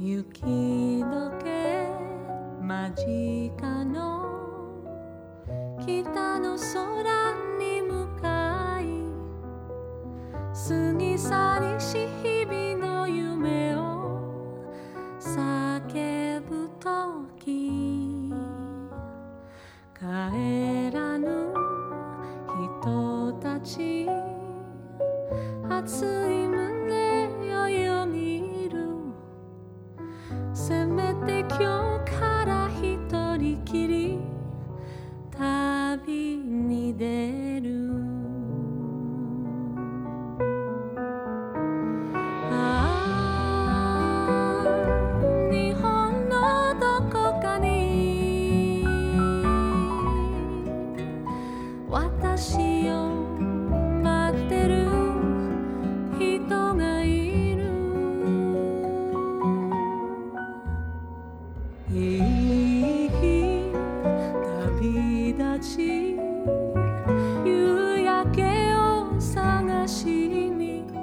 雪解け間近の北の空に向かい過ぎ去りし日々の夢を叫ぶとき帰らぬ人たち集